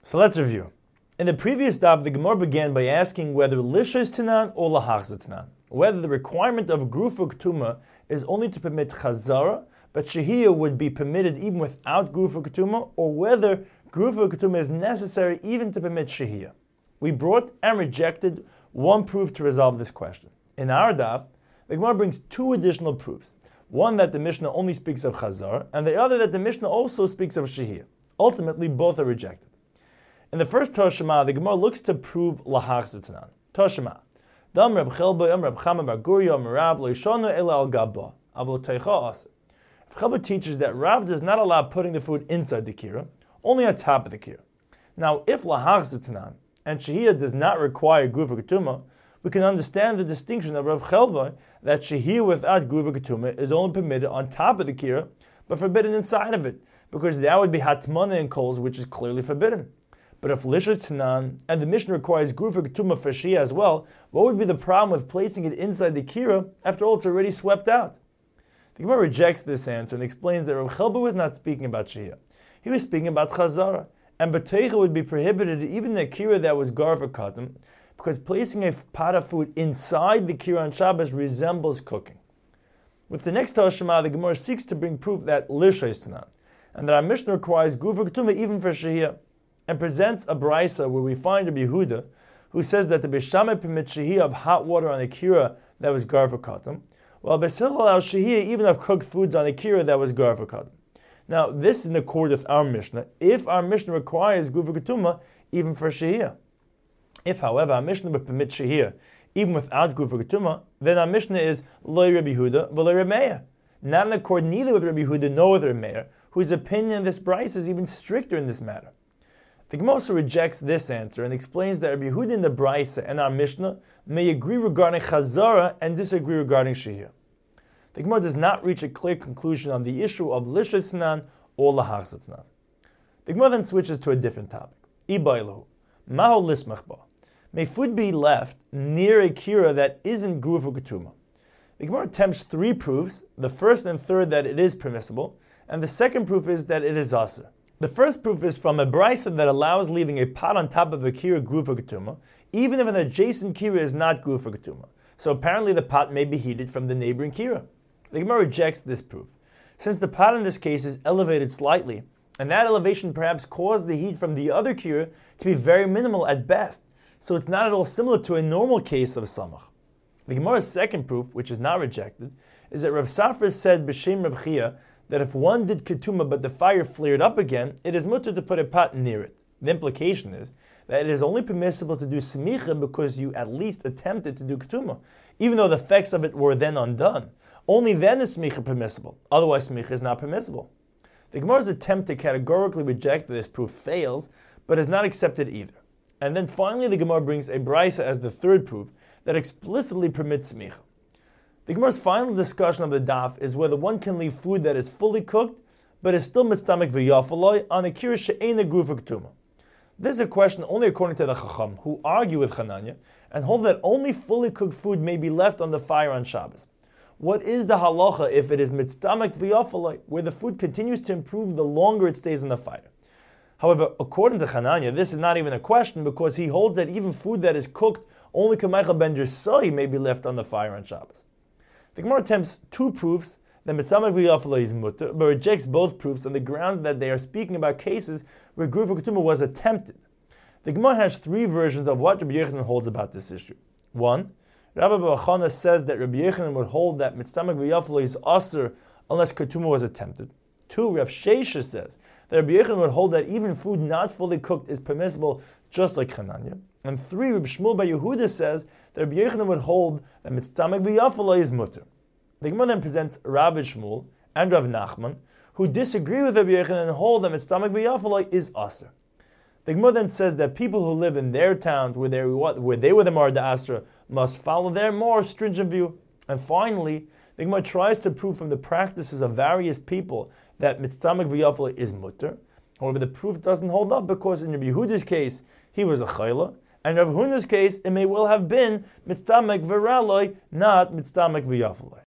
So let's review. In the previous daf, the Gemara began by asking whether lisha is tanan or lahachza tanan, whether the requirement of grufa ketuma is only to permit chazara, but shehiyah would be permitted even without grufa ketuma, or whether grufa ketuma is necessary even to permit shehiyah. We brought and rejected one proof to resolve this question. In our daf, the Gemara brings two additional proofs. One that the Mishnah only speaks of chazar, and the other that the Mishnah also speaks of shehiyah. Ultimately, both are rejected. In the first Toshima, the Gemara looks to prove lahachza tanan. Toshima, Dam Reb Chelba, Reb Chama Bar Guria, Rav Lo Yishanu Ela Al Gabba, Avol Teicha Aser. If Chelba teaches that Rav does not allow putting the food inside the kira, only on top of the kira. Now, if lahachza tanan and shehiyah does not require gruva ketuma, we can understand the distinction of Rav Chelba that shehiyah without gruva ketuma is only permitted on top of the kira, but forbidden inside of it, because that would be hatmana and kols, which is clearly forbidden. But if lisha is tanan, and the Mishnah requires grufa ketuma for shehiyah as well, what would be the problem with placing it inside the kira? After all, it's already swept out. The Gemara rejects this answer and explains that Rav Chelba was not speaking about shehiyah. He was speaking about chazara, and bateicha would be prohibited even in a kira that was garva katam, because placing a pot of food inside the kira on Shabbos resembles cooking. With the next Toshima, the Gemara seeks to bring proof that lisha is tanan, and that our Mishnah requires grufa ketuma even for shehiyah, and presents a brisa where we find Rabbi Yehuda, who says that the Beishamai permits shehiyah of hot water on a kira that was garva katam, while Beis Hillel allows shehiyah even of cooked foods on a kira that was garva katam. Now, this is in accord with our Mishnah, if our Mishnah requires grufa ketuma even for shehiyah. If, however, our Mishnah would permit shehiyah even without grufa ketuma, then our Mishnah is lo Rabbi Yehuda v'lo Rabbi Meir, not in accord neither with Rabbi Yehuda nor with Rabbi Meir, whose opinion in this brisa is even stricter in this matter. The Gemara also rejects this answer and explains that Rabbi Yehuda in the Brisa and our Mishnah may agree regarding Chazara and disagree regarding Shehiyah. The Gemara does not reach a clear conclusion on the issue of Lisha Tznan or Lahachza Tznan. The Gemara then switches to a different topic. Ibailahu, Maho Lismach Ba. May food be left near a kira that isn't Grufa Ketuma? The Gemara attempts three proofs, the first and third that it is permissible, and the second proof is that it is Aser. The first proof is from a brisa that allows leaving a pot on top of a kira grufa ketuma, even if an adjacent kira is not grufa ketuma. So apparently the pot may be heated from the neighboring kira. The Gemara rejects this proof, since the pot in this case is elevated slightly, and that elevation perhaps caused the heat from the other kira to be very minimal at best, so it's not at all similar to a normal case of samach. The Gemara's second proof, which is not rejected, is that Rav Safra said b'shem Rav Chia that if one did ketuma but the fire flared up again, it is mutter to put a pot near it. The implication is that it is only permissible to do smicha because you at least attempted to do ketuma, even though the effects of it were then undone. Only then is smicha permissible, otherwise smicha is not permissible. The Gemara's attempt to categorically reject this proof fails, but is not accepted either. And then finally the Gemara brings a brisa as the third proof that explicitly permits smicha. The Gemara's final discussion of the daf is whether one can leave food that is fully cooked, but is still mitztamek v'yafaloi on a kira she'ena grufa ketuma. This is a question only according to the Chacham, who argue with Chananya, and hold that only fully cooked food may be left on the fire on Shabbos. What is the halacha if it is mitztamek v'yafaloi, where the food continues to improve the longer it stays on the fire? However, according to Chananya, this is not even a question, because he holds that even food that is cooked only k'meichel ben jersoi may be left on the fire on Shabbos. The Gemara attempts two proofs that Mitzamek v'yafaloi is mutter, but rejects both proofs on the grounds that they are speaking about cases where grufa ketuma was attempted. The Gemara has three versions of what Rabbi Yechanan holds about this issue. One, Rabbi Bachana says that Rabbi Yechanan would hold that Mitzamek v'yafaloi is aser unless ketuma was attempted. Two, Rav Shesha says that Rabbi Yechanan would hold that even food not fully cooked is permissible, just like Chananya. And three, Rabbi Shmuel bar Yehuda says that Rabbi Yechanan would hold that mitztamek v'yafaloi is mutter. The Gemara then presents Rabbi Shmuel and Rav Nachman, who disagree with Rabbi Yechanan and hold that mitztamek v'yafaloi is aser. The Gemara then says that people who live in their towns where they were the Mar Asra must follow their more stringent view. And finally, the Gemara tries to prove from the practices of various people that mitztamek v'yafaloi is mutter. However, the proof doesn't hold up because in Rabbi Yehuda's case, he was a chayla, and in Rav Huna's case, it may well have been mitztamek v'raloi, not mitztamek v'yafaloi.